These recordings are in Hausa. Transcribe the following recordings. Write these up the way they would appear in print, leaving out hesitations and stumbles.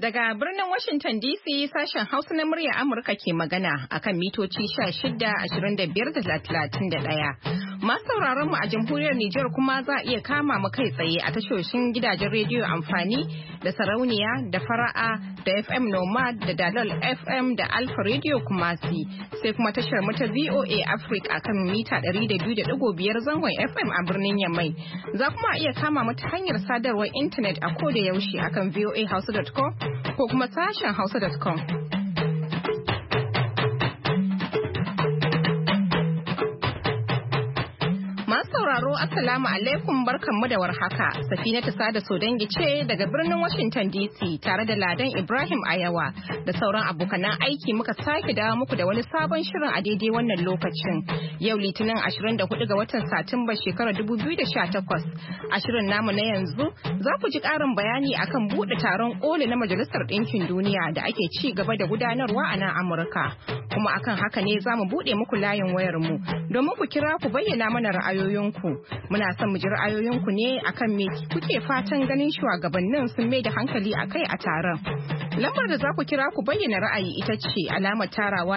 Daga birnin Washington DC sashen Hausa na murya Amurka ke magana akan mitoci 16, 25 da 31. Masu sauraron mu a jamhuriyar Nijar kuma za a iya kama mu kai tsaye a tashoshin gidajen rediyo amfani da sarauniya da fara'a da FM Nomad da Dalol FM da Alfa Radio Kumasi sai kuma tashar mu ta VOA Africa akan mita 200.5 zangon FM a birnin Yamai. Za kuma iya kama mu ta hanyar sadarwar intanet a koda yaushe akan voahausa.com ko kuma sashen hausa.com. Masu sauraro Assalamu alaikum barkanmu da warhaka. Safinatu Sada Sodangi ce daga birnin Washington DC tare da Ladan Ibrahim Ayawa da sauran abokanan aiki muka sake dawo muku da wani sabon shirin a daidai wannan lokacin. Yau Litinin 24 ga watan Satumba shekarar 2018. A shirin namu na yanzu za ku ji ƙarin bayani akan buɗe taron ƙoli na Majalisar Ɗinkin Duniya da ake ci gaba da gudanarwa a nan Amurka. Kuma akan haka ne za mu buɗe muku layin wayarmu domin ku kira ku bayyana mana ra'ayoyinku. Muna son mu ji ra'ayoyinku ne akan me kuke fatan ganin shugabannin sun mai da hankali a kai a taron. Lambar da za ku kira ku bayyana ra'ayi ita ce alamar tarawa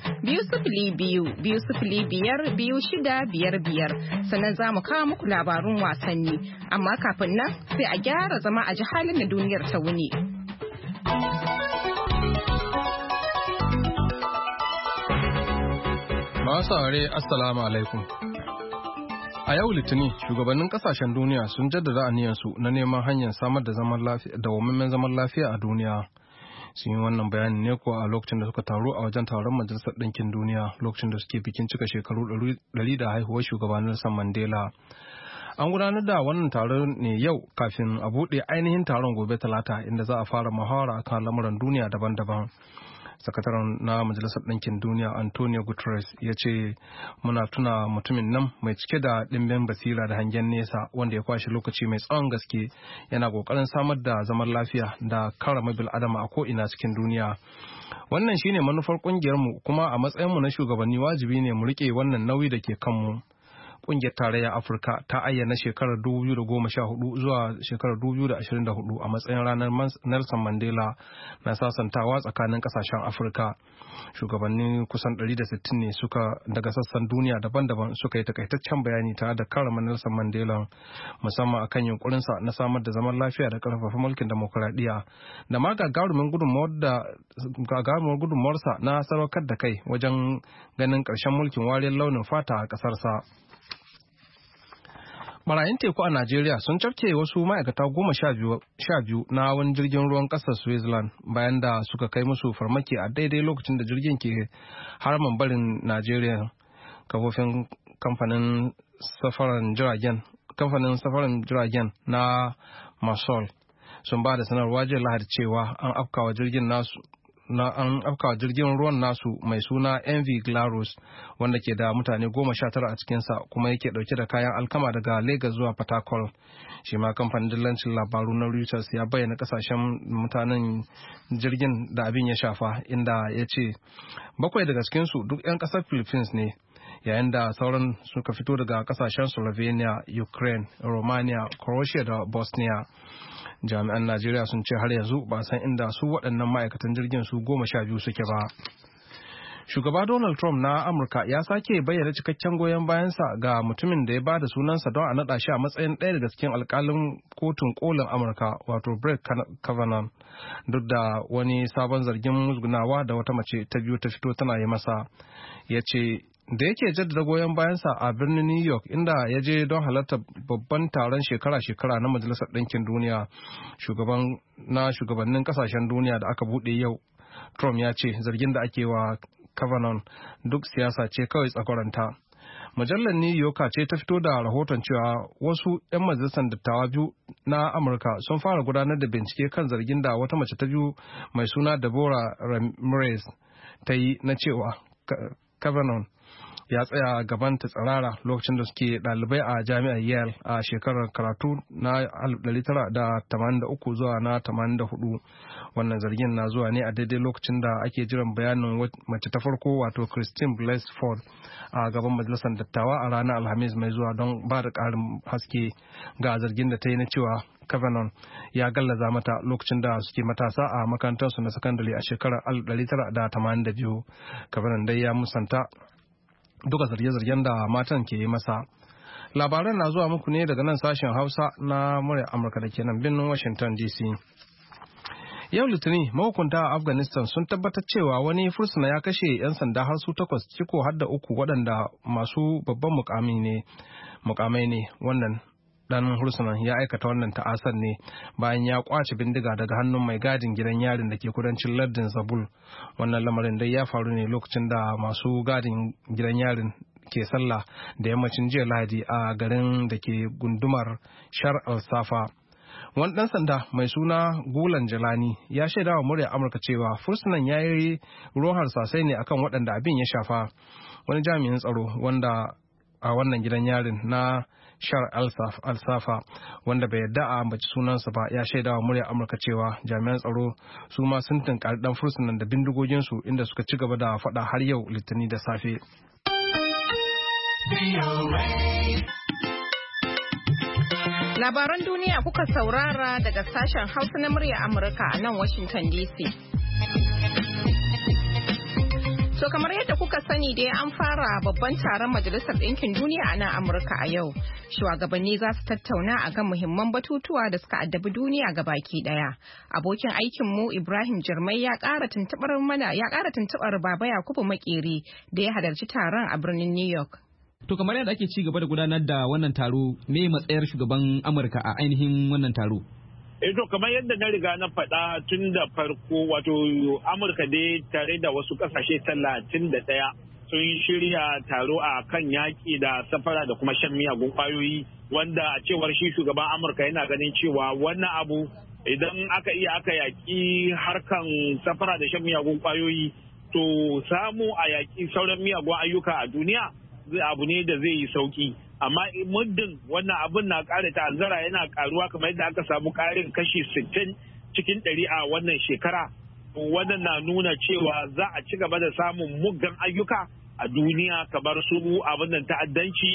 1-202-5-5-6-5-5. Sannan za mu kawo muku labarun wasanni. Amma kafin nan sai a gyara zama a ji halin da duniyar ta wuni. Masu saurare Assalamu alaikum. A yau Litinin, shugabannin kasashen duniya sun jaddada aniyarsu na neman hanyar samar da zaman lafiya da wammamen zaman lafiya a duniya. Sun yi wannan bayani ne kuwa a lokacin da suka taru a wajen taron Majalisar Ɗinkin Duniya lokacin da suke bikin cika shekaru 100 da haihuwar shugaban Nelson Mandela. An gudanar da wannan taron ne yau kafin a buɗe ainihin taron gobe Talata inda za a fara muhawara akan lamuran duniya daban-daban. Sakataren na Majalisar Ɗinkin Duniya Antonio Guterres ya ce muna tuna mutumin nan mai cike da ɗimbin basira da hangen nesa wanda ya kwashe lokaci mai tsawon gaske yana ƙoƙarin samar da zaman lafiya da karama bil'adama a ko'ina cikin duniya. Wannan shine manufar ƙungiyarmu kuma a matsayinmu na shugabanni wajibi ne mu riƙe wannan nauyi da ke kanmu. Ƙungiyar Tarayyar Afirka ta ayyana shekarar 2014 zuwa shekarar 2024 a matsayin ranar Nelson Mandela na sasantawa tsakanin ƙasashen Afirka. Shugabanni kusan 160 ne daga sassan duniya daban-daban suka yi takaitaccen bayani tare da karrama Nelson Mandela musamman akan yunkurinsa na samar da zaman lafiya da ƙarfafa mulkin demokuraɗiyya da ma gagarumin gudunmawarsa na sadaukar da kai wajen ganin ƙarshen mulkin wariyar launin fata a ƙasarsa. Barayin teku a Najeriya sun cafke wasu ma'aikata 12 na wani jirgin ruwan ƙasar Switzerland bayan da suka kai musu farmaki a daidai lokacin da jirgin ke haraman barin Najeriya. Kafofin kamfanin safaran jiragen na Masol sun ba da sanarwa jiya Lahadi cewa an afkawa jirgin ruwan nasu mai suna MV Glarus wanda ke da mutane 19 a cikinsa kuma yake dauke da kayan alkama daga Lagos zuwa Port Harcourt. Shi ma kamfanin dillancin labaru na Reuters ya bayyana kasashen mutanen jirgin da abin ya shafa inda ya ce 7 daga cikinsu duk 'yan kasar Philippines ne yayin da sauran suka fito daga kasashen Slovenia, Ukraine, Romania, Croatia da Bosnia. Jami'an Najeriya sun ce har yanzu ba san inda su waɗannan ma'aikatan jirgin su 12 suke ba. Shugaba Donald Trump na Amurka ya sake bayyana cikakken goyon bayansa ga mutumin da ya ba da sunansa don a naɗa shi a matsayin ɗaya daga cikin alƙalin kotun kolin Amurka wato Brett Kavanaugh duk da wani sabon zargin musgunawa da wata mace ta biyu ta fito tana yi masa. Ya ce da yake jaddada goyon bayansa a birnin New York inda ya je don halartar babban taron shekara-shekara na Majalisar Ɗinkin Duniya shugabannin kasashen duniya da aka buɗe yau. Trump ya ce zargin da ake wa Kavanaugh duk siyasa ce kawai tsakwaranta. Mujallar New Yorker ce ta fito da rahoton cewa wasu 'yan majalisar dattawa biyu na Amurka sun fara gudanar da bincike kan zargin da wata mace ta biyu mai suna Deborah Ramirez ta yi na cewa Kavanaugh ya tsaya gaban ta tsirara lokacin da suke ɗalibai a jami'ar Yale a shekarar karatu na 1983 zuwa na 84. Wannan zargin na zuwa ne a daidai lokacin da ake jiran bayanin mace ta farko wato Christine Blasey Ford a gaban majalisar dattawa a ranar Alhamis mai zuwa don ba da ƙarin haske ga zargin da ta yi na cewa Kavanaugh ya gallaza mata lokacin da suke matasa a makarantarsu na sakandare a shekarar 1982. Kavanaugh dai ya musanta duka zarge-zargen da matan ke yi masa. Labaran na zuwa muku ne daga nan sashen Hausa na murya Amurka da ke nan birnin Washington DC. Yau Litinin mahukunta a Afghanistan sun tabbatar cewa wani fursuna ya kashe 'yan sanda har su 8 ciko har da 3 waɗanda masu babban mukamai ne. Wannan dan hursunan ya aikata wannan ta'asar ne bayan ya kwace bindiga daga hannun mai gadin gidan yarin da ke kudancin lardin Zabul. Wannan lamarin dai ya faru ne lokacin da masu gadin gidan yarin ke sallah da yammacin jiya Lahadi a garin da ke gundumar Shar al-Safa. Wani ɗan sanda mai suna Gulan Jalani ya shaida wa murya Amurka cewa fursunan ya yi ruwan harsasai ne akan waɗanda abin ya shafa. Wani jami'in tsaro wanda a wannan gidan yarin na Shar al-Safa wanda bai yarda a ambaci sunansa ba ya shaida wa murya Amurka cewa jami'an tsaro su ma sun tunkari ɗan fursunan da bindigoginsu inda suka ci gaba da faɗa har yau Litinin da safe. Labaran duniya kuka saurara daga sashen Hausa na murya Amurka a nan Washington DC. To kamar yadda kuka sani dai an fara babban taron Majalisar Ɗinkin Duniya a nan Amurka a yau. Shugabanni za su tattauna a kan muhimman batutuwa da suka addabi duniya ga baki ɗaya. Abokin aikinmu Ibrahim Jirmai ya ƙara tuntuɓar Baba Yakubu Makeri da ya halarci taron a birnin New York. To kamar yadda ake ci gaba da gudanar da wannan taro, me matsayar shugaban Amurka a ainihin wannan taro? To kamar yadda na riga na faɗa tun da farko wato Amurka dai tare da wasu ƙasashe 31 sun shirya taro a kan yaƙi da safara da kuma shan miyagun ƙwayoyi wanda a cewar shi shugaban Amurka yana ganin cewa wannan abu idan aka iya aka yaƙi harkan safara da shan miyagun ƙwayoyi to samu a yaƙi sauran miyagun ayyuka a duniya abu ne da zai yi sauki amma muddin wannan abun na ƙara ta'azzara yana ƙaruwa kamar yadda aka samu ƙarin kashi 60 cikin 100 a wannan shekara wannan na nuna cewa za a ci gaba da samun muggan ayyuka a duniya kamar su abin da ta'addanci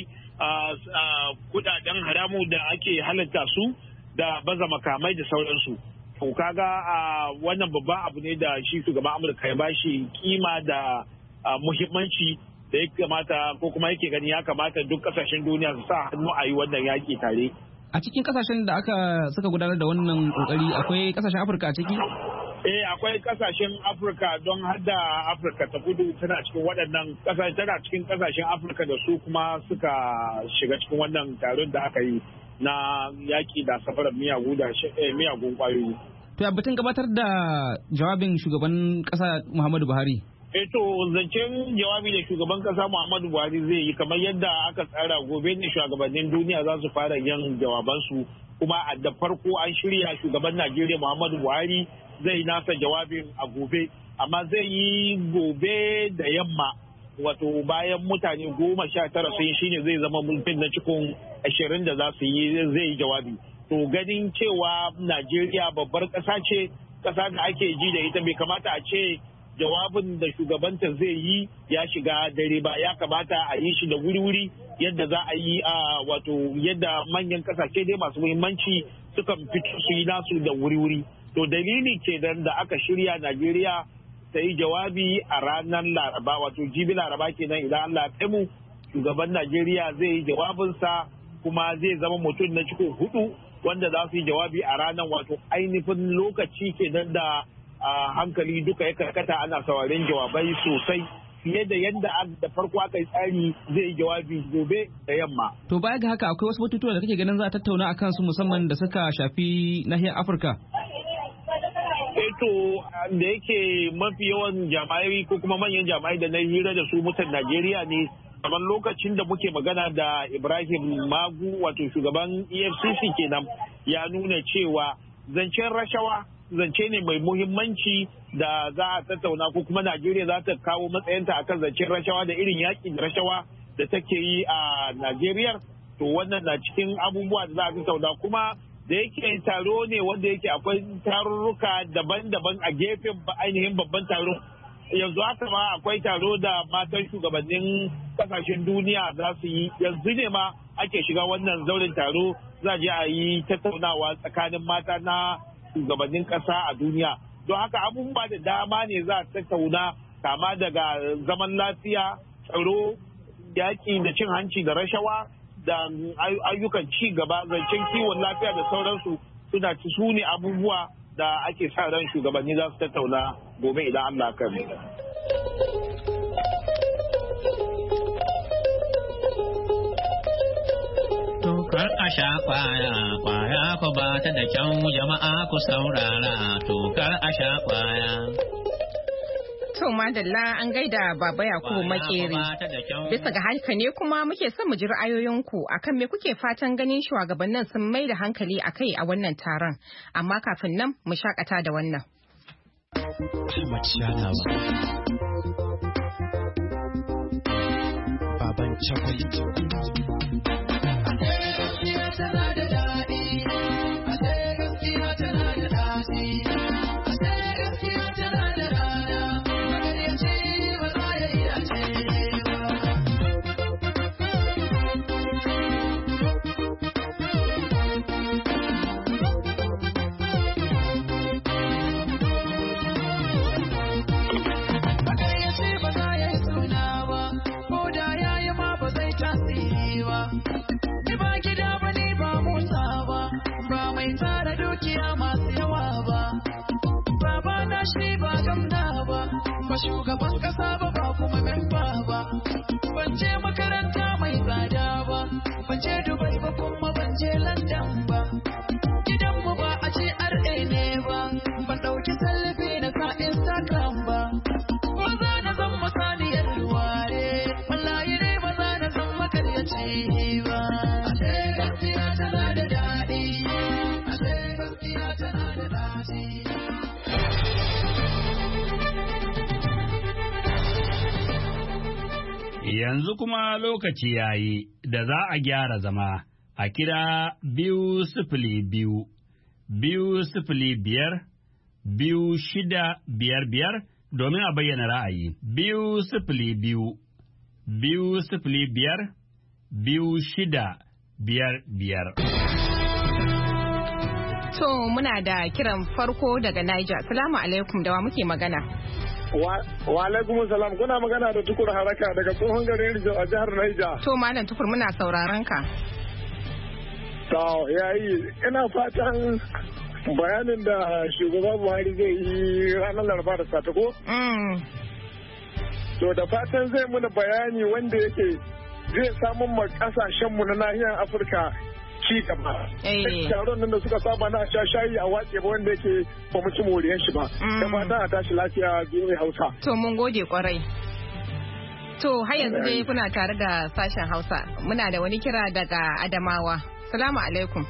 kudaden haramu da ake halatta su da baza makamai da sauransu to kaga wannan babban abu ne da shi shugaban Amurka ya bashi kima da muhimmanci da ya kamata ko kuma yake gani ya kamata duk kasashen duniya su sa hannu a yi wannan yaƙi tare. A cikin kasashen da suka gudanar da wannan kokari akwai kasashen Afirka a ciki? Akwai kasashen Afirka don hada Afirka ta kudu tana cikin waɗannan tana cikin kasashen Afirka da su kuma suka shiga cikin wannan taron da aka yi na yaƙi da safarar miyagun ƙwayoyi. To ya batun gabatar da jawabin shugaban ƙasa Muhammadu Buhari? To zancen jawabi da shugaban kasa Muhammadu Buhari zai yi kamar yadda aka tsara gobe ne shugabannin duniya za su fara yin jawabansu kuma a da farko an shirya shugaban Najeriya Muhammadu Buhari zai nasa jawabin a gobe amma zai yi gobe da yamma wato bayan mutane 19 sun shine zai zama mulkin na cikin 20 da za su yi zai yi jawabi to ganin cewa Najeriya babbar kasa ce kasa da ake ji da ita bai kamata a ce jawabin da shugabanta zai yi ya shiga dare ba ya kamata a yi shi da wuri-wuri yadda za a yi wato yadda manyan kasashe dai masu muhimmanci sukan fito su yi nasu da wuri-wuri to dalili kenan da aka shirya Najeriya ta yi jawabi a ranar Laraba wato jibi Laraba kenan idan Allah ya mu shugaban Najeriya zai yi jawabinsa kuma zai zama mutum na cikin 4 wanda za su yi jawabi a ranar wato ainihin lokaci kenan da hankali duka ya karkata ana sauraren jawabai sosai fiye da yadda da farko aka yi tsari zai yi jawabi gobe da yamma. To baya ga haka akwai wasu batutuwa da kake ganin za a tattauna akan su musamman da suka shafi nahiyar Afirka? To da yake mafi yawan jama'ai ko kuma manyan jama'ai da na hira da su mutan Najeriya ne kamar lokacin da muke magana da Ibrahim Magu wato shugaban EFCC kenan ya nuna cewa zancen rashawa zance ne mai muhimmanci da za a tattauna ko kuma Najeriya za ta kawo matsayinta akan zancen rashawa da irin yaƙi da rashawa da take yi a Najeriya. To wannan na cikin abubuwa da za a tattauna, kuma da yake taro ne wanda yake akwai tarurruka daban-daban a gefen ainihin babban taro. Yanzu haka ma akwai taro da matan shugabannin kasashen duniya za su yi, yanzu ne ma ake shiga wannan zauren taro, za je a yi tattaunawa tsakanin mata na shugabannin kasa a duniya. Don haka abubuwa da dama ne za a tattauna, kama daga zaman lafiya, tsaro, yaƙi da cin hanci da rashawa da ayyukan ci gaba, zancen kiwon lafiya da sauransu suna ci su ne abubuwa da ake sa ran shugabanni za su tattauna gobe idan Allah kan. Tokar a sha kwaya ku ba ta da kyau jama'a ku saurara, tokar a sha kwaya. To madalla an gaida Baba Yakubu Makeri. Bisa ga haka ne kuma muke son mu ji ra'ayoyinku akan me kuke fatan ganin shugabannin sun mai da hankali akai a wannan taron. Amma kafin nan mu shakata da wannan. Baban shugaban kasa ba kuma memba ba, ban je makaranta mai tsada ba, ban je Dubai ba kuma ban je London ba, gidanmu ba a GRA ne ba, ban ɗauki salfi na sa Instagram ba, ko za na zan masaniyar ware, wallahi ne ba za na zan makaryaci ba. A sai gaskiya tana da daɗi, a sai gaskiya tana da daɗi. Yanzu kuma lokaci ya yi da za a gyara zama a kira 202 205 2655 domin a bayyana ra'ayi. 202 205 2655. To muna da kiran farko daga Niger. Assalamu alaikum, da wa muke magana? Wa alaikum salam, kuna magana da Tukur Haraka daga tsohon garin Rijau a jihar Niger. To Malam Tukur, muna sauraron ka. To yayi, ina fatan bayanin da shugaba Buhari zai yi ranar Laraba da Satako. To da fatan zai muna bayani wanda yake zai samun ma kasashenmu na nahiyar Afirka ci gaba. Taron nan da suka saba na sha shayi a wace ba wanda yake ba mu ci moriyar shi ba. Da fatan a tashi lafiya biyu Hausa. To mun gode kwarai. To har yanzu dai kuna tare da sashen Hausa. Muna da wani kira daga Adamawa. Salamu alaikum.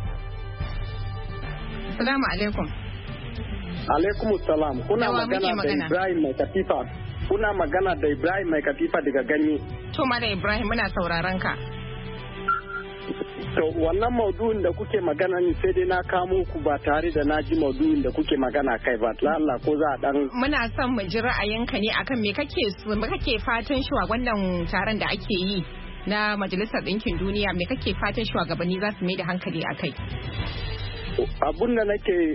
Salamu alaikum. Alaikum salam. Kuna magana da Ibrahim Mai Katifa. Kuna magana da Ibrahim Mai Katifa daga Ganye. To Malam Ibrahim, muna sauraron ka. To wannan maudu'in da kuke magana ne sai dai na kamo ku ba tare da na ji maudu'in da kuke magana kai ba. Allah ko za a dan. Muna son mu ji ra'ayinka ne akan me kake fatan shi wannan taron da ake yi na Majalisar Ɗinkin Duniya, me kake fatan shugabanni za su mai da hankali a kai? Abun da nake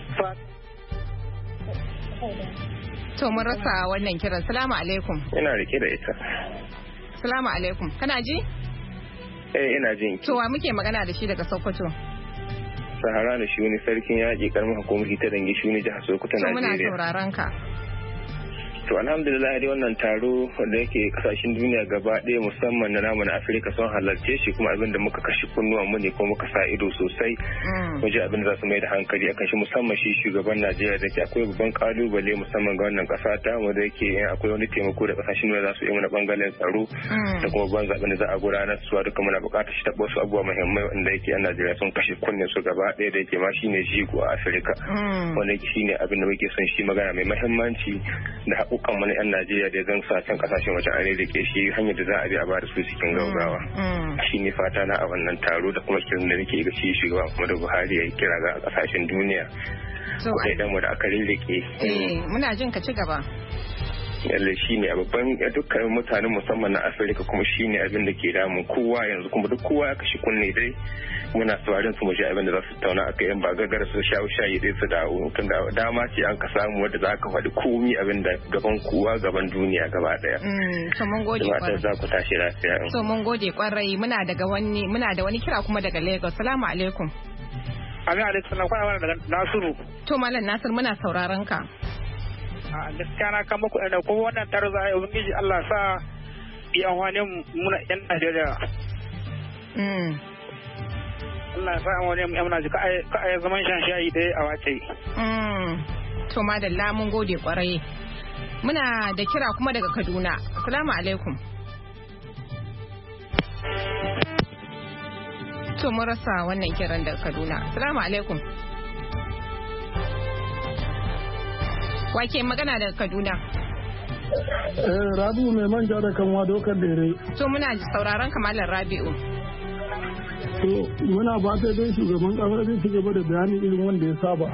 To mun rasa wannan kiran. Salamu alaikum. Ina rike da ita. Salamu alaikum. Kana ji? Ina jin ki. To wa muke magana da shi daga Sokoto? Sahara da Shuni, sarkin yaƙi karamin hukumar hita dangi Shuni, jihar Sokoto, Najeriya. To muna sauraron ka. To alhamdulillah dai wannan taro da yake kasashen duniya gaba ɗaya musamman na namu na Afirka sun halarce shi kuma abin da muka kashe kunnuwan mu ne ko muka sa ido sosai waje abin da za su mai da hankali akan shi musamman shi shugaban Najeriya da ke akwai babban kalubale musamman ga wannan kasa ta wanda yake akwai wani taimako da kasashen duniya za su yi mana bangaren tsaro da kuma ban zaɓen da za a gudanar su duka muna buƙatar shi taɓa wasu abubuwa muhimmai wanda yake yan Najeriya sun kashe kunnen su gaba ɗaya da yake ma shine jigo a Afirka wanda yake shine abin da muke son shi magana mai muhimmanci da haƙuƙan mu na 'yan Najeriya da zan sa can kasashen wajen an rike shi hanyar da za a bi a bada su cikin gaugawa. Shi ne fata na a wannan taro da kuma kiran da nake ga shi shugaban Muhammadu Buhari ya kira ga kasashen duniya. Kuɗaɗen mu da aka rike. Muna jin ka ci gaba. Yalle shi ne a babban dukkan mutanen musamman na Afirka kuma shi ne abin da ke damun kowa yanzu kuma duk kowa ya kashi kunne dai muna sauraron su mu ji abin da za su tauna akai yan ba gagara su shayi dai su dawo tun da dama ce an ka samu wadda za ka faɗi komi abin da gaban kowa gaban duniya gaba daya. To mun gode kwarai. Za ku tashi lafiya. To mun gode kwarai muna da wani kira kuma daga Lagos. Assalamu alaikum. Amin alaikum salam kwana daga Nasiru. To Malam Nasir muna sauraron ka. A gaskiya na kan muku da kuma wannan taro za a yi ubangiji Allah sa bi amfani muna yan Najeriya. Allah sa amfani mu yan Najeriya ka ai zaman shan shayi dai a wace. To madalla mun gode kwarai. Muna da kira kuma daga Kaduna. Assalamu alaikum. To mun rasa wannan kiran daga Kaduna. Assalamu alaikum. Wake magana daga Kaduna. Rabi'u mai manja da kanwa dokar dare. To muna sauraron kamalar Rabi'u. To muna ba ta don shugaban kasar zai ci gaba da bayani irin wanda ya saba.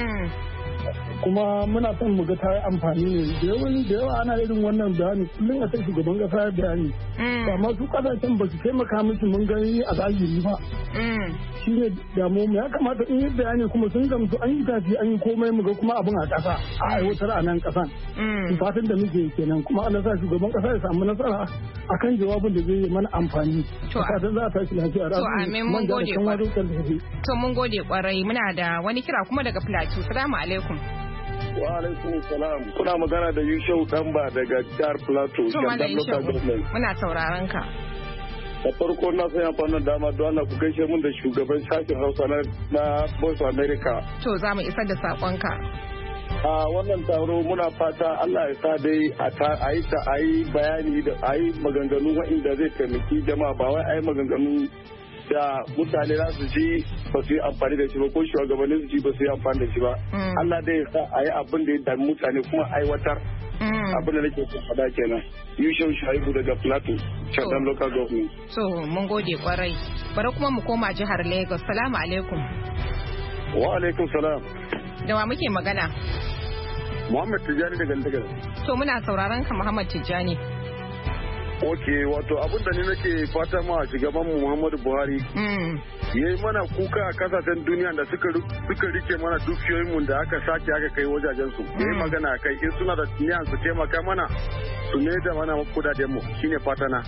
Kuma muna son mu ga ta yi amfani ne da yawa ana irin wannan bayani kullum a ta shugaban kasa ya bayani. Amma su kasashen ba su taimaka musu mun gani a zahiri ba. Shi ne damu mu ya kamata in yi bayani kuma sun gamsu an yi tafi an yi komai mu ga kuma abin a ƙasa a aiwatar a nan ƙasan. Fatan da muke kenan kuma Allah sa shugaban ƙasa ya samu nasara akan jawabin da zai yi mana amfani. Fatan za a tashi lafiya. To amin mun gode kwarai. To mun gode kwarai muna da wani kira kuma daga Plateau. Assalamu alaikum. Wa alaikum salam. Kuna magana da Yushau Damba daga jihar Plateau. Muna sauraron ka. Da farko na san amfanin dama don Allah ku gaishe mun da shugaban sashen Hausa na Voice of America. To za mu isar da sakonka. A wannan taro muna fata Allah ya sa dai a yi bayani da a yi maganganu wa'inda zai taimaki jama'a ba wai a yi maganganu da mutane za su ji ba su yi amfani da shi ba ko shugabannin su ji ba su yi amfani da shi ba. Allah dai ya sa a yi abin da ya dami mutane kuma aiwatar. Abin da nake son faɗa kenan. Yushau Shaibu daga Plateau, Chatham Local Government. So mun gode kwarai. Bari kuma mu koma jihar Lagos. Salamu alaikum. Wa alaikum salam. Da wa muke magana? Muhammad Tijjani daga Lagos. So muna sauraron ka Muhammad Tijjani. Ok, wato abin da ni nake fata ma shugaban mu Muhammadu Buhari ya yi mana kuka a kasashen duniya da suka rike mana dukiyoyin mu da aka sake aka kai wajajen su ya yi magana a kai in suna da niyan su taimaka mana su ne da mana kudaden mu shine fata na.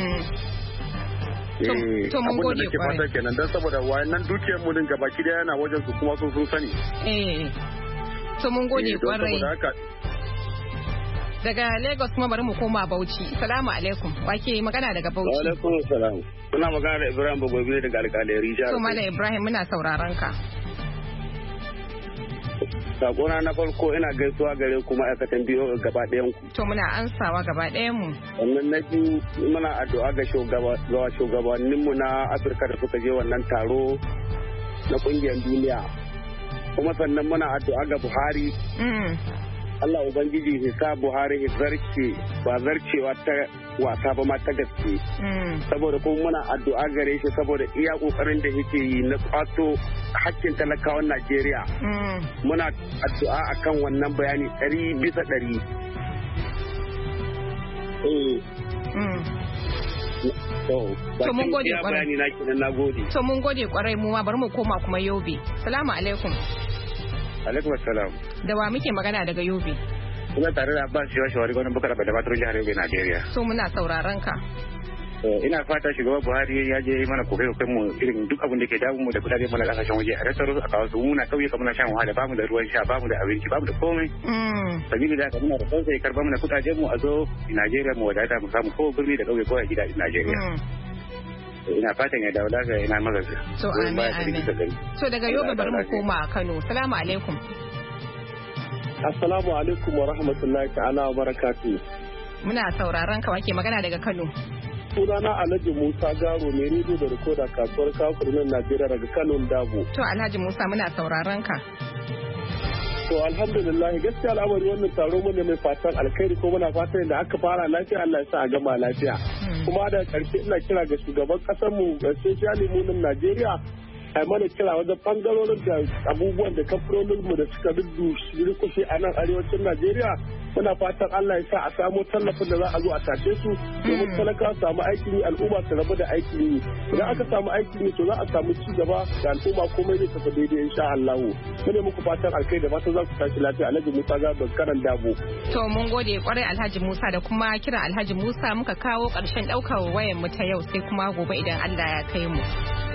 To mun gode kwarai. Abin da nake fata kenan don saboda wayannan dukiyar mu din gabaki daya yana wajen su kuma sun sani. To mun gode kwarai. Daga Lagos kuma bari mu koma Bauchi. Salamu alaikum. Wake magana daga Bauchi. Wa alaikum salam. Muna magana da Ibrahim Bagobe daga alƙalai jihar. So Malam Ibrahim muna sauraron ka. Sakona na farko ina gaisuwa gare ku ma'aikatan biyo gaba ɗayan ku. To muna ansawa gaba ɗayan mu. Wannan na biyu muna addu'a ga shugabannin mu na Afirka da suka je wannan taro na ƙungiyar duniya. Kuma sannan muna addu'a ga Buhari. Allah Ubangiji ya sa Buhari ya zarce ba zarcewa ta wasa ba ma ta gaske. Saboda kuma muna addu'a gare shi saboda iya kokarin da yake yi na kwato hakkin talakawan Najeriya. Muna addu'a akan wannan bayani 100%. To mun gode kwarai. To mun gode kwarai mu ma bari mu koma kuma Yobe. Salamu alaikum. Alaikum assalam. Da wa muke magana daga Yobe? Kuna tare da Abbas Yawa Shawari gwamnan Bukar da Batun jihar Yobe, Najeriya. So muna sauraron ka. ina fata shugaba Buhari ya je mana kokai mu irin duk abin da ke damu mu da kudaden mu na kasashen waje a rasar a kawo su muna kauye kamar shan wahala bamu da ruwan sha bamu da abinci bamu da komai sabili da haka muna da sai karba mana kudaden mu a zo Najeriya mu wadata mu samu ko birni da kauye ko a gida a Najeriya ina fatan ya dawo daga ina magaza to amin so daga Yobe bari mu koma Kano assalamu alaikum assalamu alaikum wa rahmatullahi ta'ala wa barakatuh muna sauraron ka wake magana daga Kano sunana Alhaji Musa Garo mai rediyo da rikoda kasuwar kakunan Najeriya daga Kano Dabo. To Alhaji Musa muna sauraron ka. To alhamdulillah gaskiya al'amari wannan taro mu ne mai fatan alkhairi ko muna fatan da aka fara lafiya Allah ya sa a gama lafiya. Kuma da karshe ina kira ga shugaban kasar mu especially mu nan Najeriya ai mana kira wajen bangarorin da abubuwan da kamfanonin mu da suka durkushe a nan arewacin Najeriya muna fatan Allah ya sa a samu tallafin da za a zo a tashe su domin talakawa samu aikin yi al'umma su rabu da aikin yi idan aka samu aikin yi to za a samu ci gaba da al'umma komai zai tafi daidai insha Allah mune muku fatan alkai da fatan za ku tashi lafiya Alhaji Musa ga Karan Dabo to mun gode kwarai Alhaji Musa da kuma kiran Alhaji Musa muka kawo karshen daukar wayar mu ta yau sai kuma gobe idan Allah ya kai mu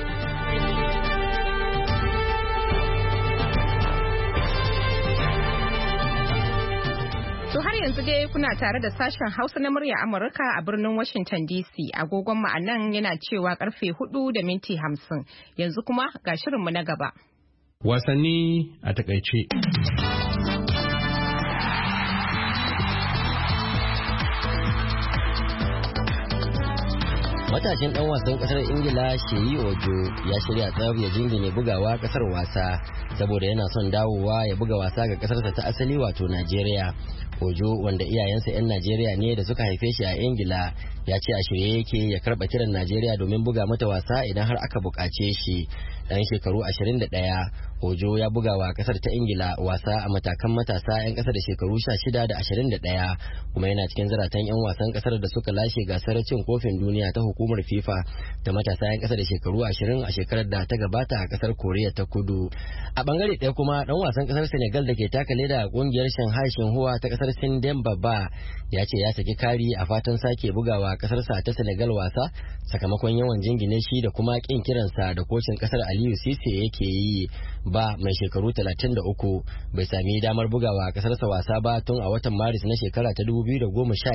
To har yanzu dai kuna tare da sashen Hausa na murya Amurka a birnin Washington DC. Agogon mu anan yana cewa karfe 4:50. Yanzu kuma ga shirinmu na gaba. Wasanni a takaice. Matashin dan wasan kasar Ingila Sheyi Ojo ya shirya tsayar ya jingine bugawa kasar wasa saboda yana son dawowa ya buga wasa ga kasarsa ta asali wato Najeriya. Ojo wanda iyayensa 'yan Najeriya ne da suka haife shi a Ingila ya ce a shirye yake ya karba kiran Najeriya domin buga mata wasa idan har aka bukace shi. Dan shekaru 21 Ojo ya buga wa kasar ta Ingila wasa a matakan matasa 'yan kasa da shekaru 16 da 21 kuma yana cikin zaratan 'yan wasan kasar da suka lashe gasar cin kofin duniya ta hukumar FIFA da matasa 'yan kasa da shekaru 20 a shekarar da ta gabata a kasar Koriya ta Kudu. A bangare ɗaya kuma dan wasan kasar Senegal da ke taka leda a kungiyar Shanghai Shenhua ta kasar Sin Demba Ba ya ce ya saki kari a fatan sake bugawa kasarsa ta Senegal wasa sakamakon yawan jingine shi da kuma kin kiransa da kocin kasar Aliyu Sise yake yi. Ba mai shekaru 33 bai sami damar bugawa kasarsa wasa ba tun a watan Maris na shekara ta 2015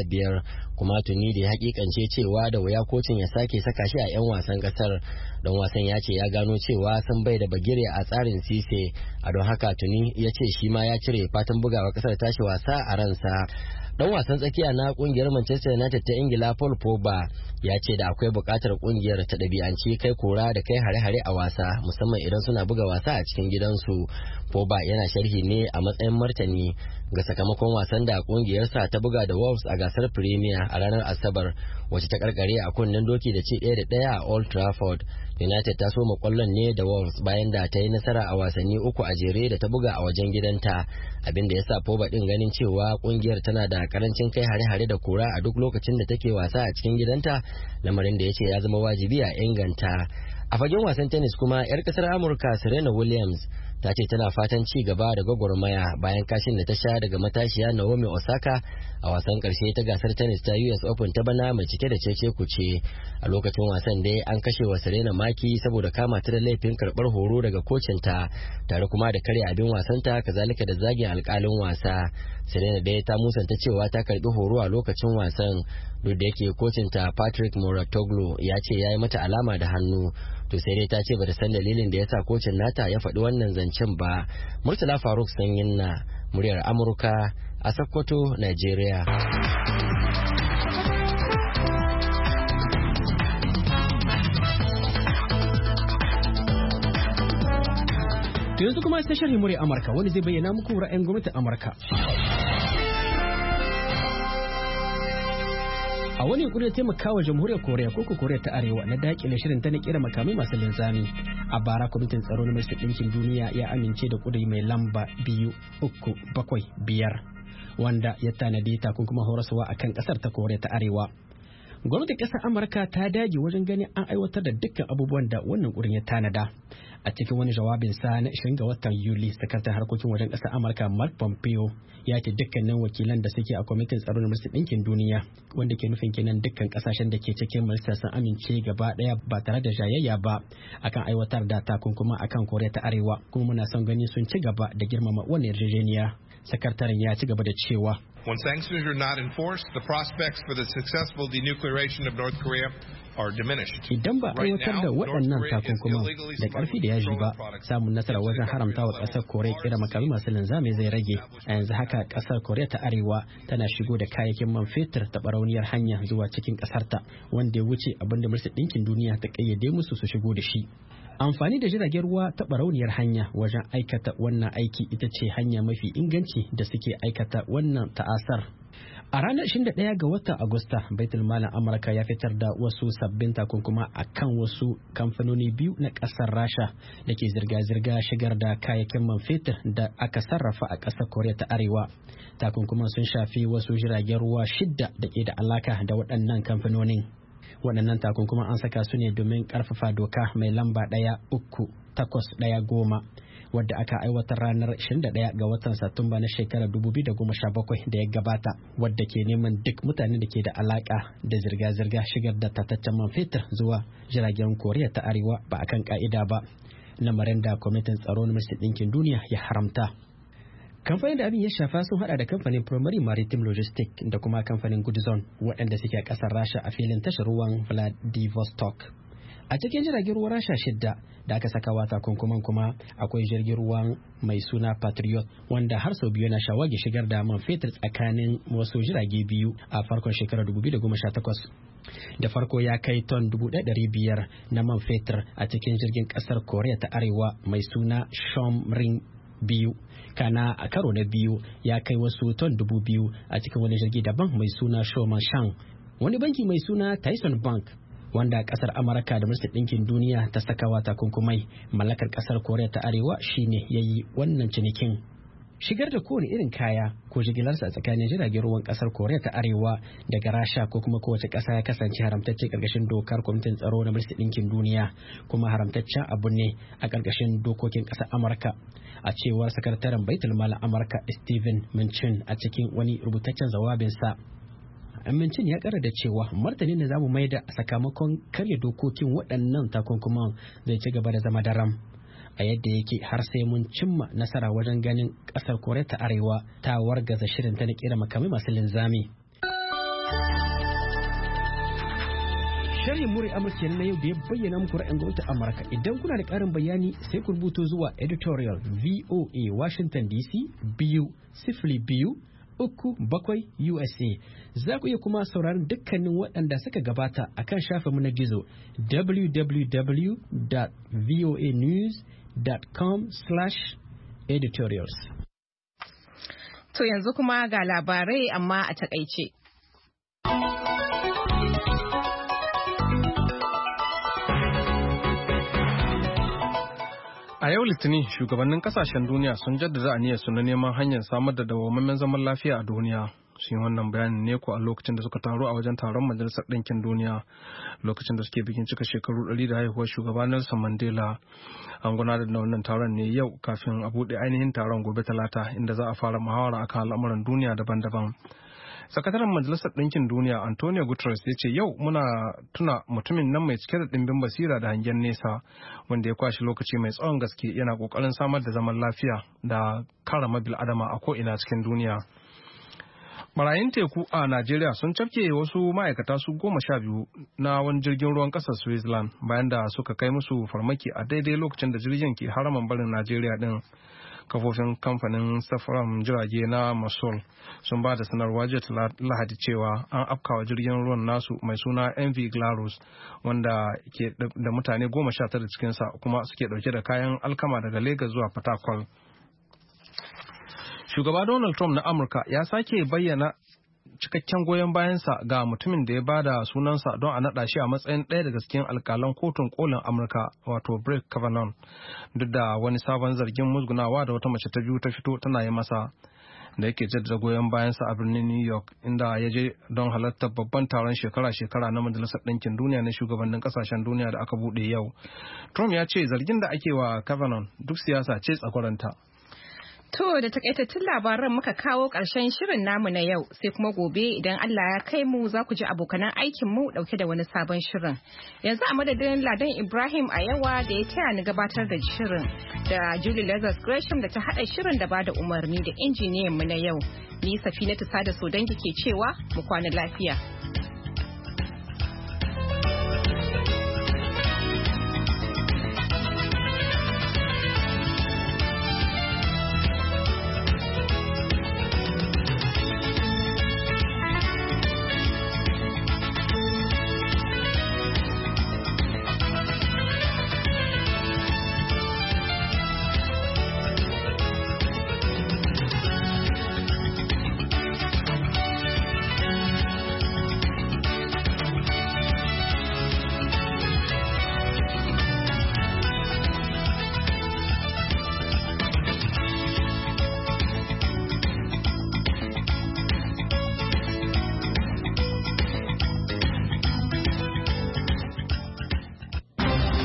kuma tuni da ya hakikance cewa da wuya kocin ya sake saka shi a 'yan wasan kasar. Dan wasan ya ce ya gano cewa sun bai da bagire a tsarin Sise a don haka tuni ya ce shi ma ya cire fatan bugawa kasar tashi wasa a ransa. Dan wasan tsakiya na kungiyar Manchester United ta Ingila Paul Pogba ya ce da akwai bukatar kungiyar ta ɗabi'anci kai kora da kai hare-hare a wasa musamman idan suna buga wasa a cikin gidansu. Pogba yana sharhi ne a matsayin martani ga sakamakon wasan da kungiyarsa ta buga da Wolves a gasar Premier a ranar Asabar wacce ta karkare a kunnen doki da ci 1-1 a Old Trafford. United ta soma kwallon ne da Wolves bayan da ta yi nasara a wasanni 3 a jere da ta buga a wajen gidanta abinda ya sa Pogba din ganin cewa kungiyar tana da karancin kai hare-hare da kura a duk lokacin da take wasa a cikin gidanta lamarin da ya ce ya zama wajibi a inganta. A fagen wasan tennis kuma 'yar kasar Amurka Serena Williams ta ce tana fatan ci gaba da gwagwarmaya bayan kashin da ta sha daga matashiya Naomi Osaka a wasan karshe ta gasar tennis ta US Open ta bana mai cike da cece kuce. A lokacin wasan dai an kashe wa Serena maki saboda kama ta da laifin karbar horo daga kocinta tare kuma da karya abin wasanta kazalika da zagin alkalin wasa. Serena dai ta musanta cewa ta karbi horo a lokacin wasan duk da yake kocinta Patrick Mouratoglou ya ce ya yi mata alama da hannu. To sai dai ta ce bata san dalilin da yasa kocin nata ya faɗi wannan zancen ba. Murtala Faruk Sanyin na muryar Amurka a Sokoto, Nigeria. To yanzu kuma sai sharhi muryar Amurka wanda zai bayyana muku ra'ayin gwamnatin Amurka. A wani yunkuri taimakawa jamhuriyar Koriya ko Koriya ta Arewa na dakile shirin ta na kira makamai masu linzami. A bara kwamitin tsaro na Majalisar Ɗinkin Duniya ya amince da kuduri mai lamba 2375 wanda ya tanadi takunkuma horaswa akan kasar ta Koriya ta Arewa. Gwamnatin ƙasar Amurka ta dage wajen ganin an aiwatar da dukkan abubuwan da wannan ƙurin ya tanada. A cikin wani jawabin sa na 20 ga watan Yuli, sakataren harkokin wajen ƙasar Amurka Mark Pompeo ya ce dukkanin wakilan da suke a kwamitin tsaro na Majalisar Ɗinkin Duniya, wanda ke nufin kenan dukkan ƙasashen da ke cikin majalisar sun amince gaba ɗaya ba tare da jayayya ba akan aiwatar da takunkuma akan Koriya ta Arewa, kuma muna son gani sun ci gaba da girmama wannan yarjejeniya. Sakataren ya ci gaba da cewa, when sanctions are not enforced, the prospects for the successful denuclearization of North Korea are diminished. Idan ba aiwatar da waɗannan takunkuman da ƙarfi da yaji ba, samun nasara wajen haramta wa ƙasar Koriya kera makamai masu linzami zai rage. A yanzu haka ƙasar Koriya ta Arewa tana shigo da kayayyakin man fetur ta barauniyar hanya zuwa cikin ƙasarta, wanda ya wuce abin da Majalisar Ɗinkin Duniya ta ƙayyade musu su shigo da shi. Amfani da jiragen ruwa ta barauniyar hanya wajen aikata wannan aiki ita ce hanya mafi inganci da suke aikata wannan ta'asar. A ranar 21 ga watan Agusta, Baitul Malin Amurka ya fitar da wasu sabbin takunkuma a kan wasu kamfanoni biyu na ƙasar Rasha da ke zirga-zirga shigar da kayayyakin man fetur da aka sarrafa a ƙasar Koriya ta Arewa. Takunkuman sun shafi wasu jiragen ruwa 6 da ke da alaka da waɗannan kamfanonin. Waɗannan takunkuma an saka su ne domin ƙarfafa doka mai lamba 13810 wadda aka aiwatar ranar 21 ga watan Satumba na shekarar 2017 da ya gabata, wadda ke neman duk mutane da ke da alaka da zirga-zirga shigar da tataccen man fetur zuwa jiragen Koriya ta Arewa ba akan ka'ida ba, lamarin da kwamitin tsaro na Majalisar Ɗinkin Duniya ya haramta. Kamfanin da abin ya shafa sun hada da kamfanin Primary Maritime Logistics da kuma kamfanin Goodzone, waɗanda suke a ƙasar Rasha a filin tashar ruwan Vladivostok. A cikin jiragen ruwan Rasha 6 da aka saka wa takunkuman kuma akwai jirgin ruwan mai suna Patriot, wanda har sau biyu na shawagi shigar da man fetur tsakanin wasu jirage biyu a farkon shekarar 2018. Da farko ya kai ton 1,500 na man fetur a cikin jirgin ƙasar Koriya ta Arewa mai suna Shomrin biyu, kana a karo na biyu ya kai wasu ton 2,000 a cikin wani jirgi daban mai suna Shoman Shang. Wani banki mai suna Tyson Bank, wanda kasar Amurka da Majalisar Ɗinkin Duniya ta sakawa takunkumai, mallakar kasar Koriya ta Arewa shine yayi wannan cinikin. Shigar da kowane irin kaya ko jigilarsa a tsakanin jiragen ruwan kasar Koriya ta Arewa daga Rasha ko kuma kowace ƙasa ya kasance haramtacce ƙarƙashin dokar kwamitin tsaro na Majalisar Ɗinkin Duniya, kuma haramtaccen abu ne a ƙarƙashin dokokin ƙasar Amurka, a cewar sakataren Baitul Malin Amurka Steven Mnuchin a cikin wani rubutaccen jawabinsa. Amincin ya kara da cewa martanin da zamu maida a sakamakon karya dokokin waɗannan takunkuman zai ci gaba da zama daram a yadda yake har sai mun cimma nasara wajen ganin ƙasar Koriya ta Arewa ta wargaza shirin ta na kera makamai masu linzami. Sharhin muri Amurka na yau da ya bayyana muku ra'ayin gwamnatin Amurka. Idan kuna da ƙarin bayani sai ku rubuto zuwa editorial VOA Washington DC 202-37 USA. Za ku iya kuma sauraron dukkanin waɗanda suka gabata a kan shafinmu na gizo www.voanews.com/editorials. To yanzu kuma ga labarai amma a takaice. A yau Litinin, shugabannin kasashen duniya sun jaddada aniyarsu na neman hanyar samar da dawwammamen zaman lafiya a duniya. Sun yi wannan bayanin ne ko a lokacin da suka taru a wajen taron Majalisar Ɗinkin Duniya, lokacin da suke bikin cika shekaru 100 da haihuwar shugaba Nelson Mandela. An gudanar da wannan taron ne yau kafin a buɗe ainihin taron gobe Talata, inda za a fara muhawara akan al'amuran duniya daban-daban. Sakataren Majalisar Ɗinkin Duniya Antonio Guterres ya ce yau muna tuna mutumin nan mai cike da ɗimbin basira da hangen nesa, wanda ya kwashi lokaci mai tsawon gaske yana ƙoƙarin samar da zaman lafiya da karama bil'adama a ko'ina cikin duniya. Barayin teku a Najeriya sun cafke wasu ma'aikata su 12 na wani jirgin ruwan ƙasar Switzerland bayan da suka kai musu farmaki a daidai lokacin da jirgin ke haraman barin Najeriya din. Kafofin kamfanin safaran jirage na Mosul sun ba da sanarwa jiya Lahadi cewa an afkawa jirgin ruwan nasu mai suna MV Glarus, wanda ke da mutane 19 cikinsa kuma suke dauke da kayan alkama daga Lagos zuwa Port Harcourt. Shugaba Donald Trump na Amurka ya sake bayyana cikakken goyon bayansa ga mutumin da ya bada sunansa don a naɗa shi a matsayin ɗaya daga cikin alkalan kotun kolin Amurka, wato Brett Kavanaugh, duk da wani sabon zargin musgunawa da wata mace ta biyu ta fito tana yi masa. da yake jaddada goyon bayansa a birnin New York, inda ya je don halartar babban taron shekara-shekara na Majalisar Ɗinkin Duniya na shugabannin ƙasashen duniya da aka buɗe yau. Trump ya ce zargin da ake wa Kavanaugh duk siyasa ce tsakwaranta. To da takaitattun labaran muka kawo ƙarshen shirin namu na yau, sai kuma gobe idan Allah ya kai mu za ku ji abokanan aikin mu dauke da wani sabon shirin. Yanzu a madadin Ladan Ibrahim Ayawa da ya taya ni gabatar da shirin, da Julie Lazarus Gresham da ta haɗa shirin da bada umarni da injiniyan mu na yau. Ni Safinatu Sada Sodangi ke cewa mu kwana lafiya.